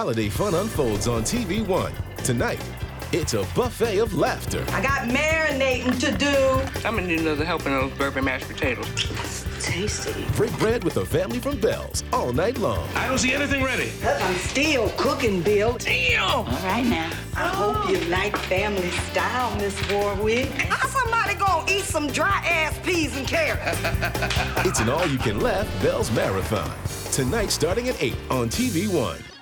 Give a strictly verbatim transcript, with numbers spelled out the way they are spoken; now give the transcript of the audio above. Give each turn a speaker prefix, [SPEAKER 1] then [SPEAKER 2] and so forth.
[SPEAKER 1] holiday fun unfolds on T V One. Tonight, it's a buffet of laughter.
[SPEAKER 2] I got marinating to do.
[SPEAKER 3] I'm gonna need another helping of those bourbon mashed potatoes.
[SPEAKER 2] Tasty.
[SPEAKER 1] Break bread with the family from Bell's all night long.
[SPEAKER 4] I don't see anything ready.
[SPEAKER 2] I'm still cooking, Bill.
[SPEAKER 3] Damn!
[SPEAKER 2] All right now. I hope you like family style, Miss Warwick. How somebody gonna eat some dry-ass peas and carrots?
[SPEAKER 1] It's an all-you-can-laugh Bell's Marathon. Tonight starting at eight on T V One.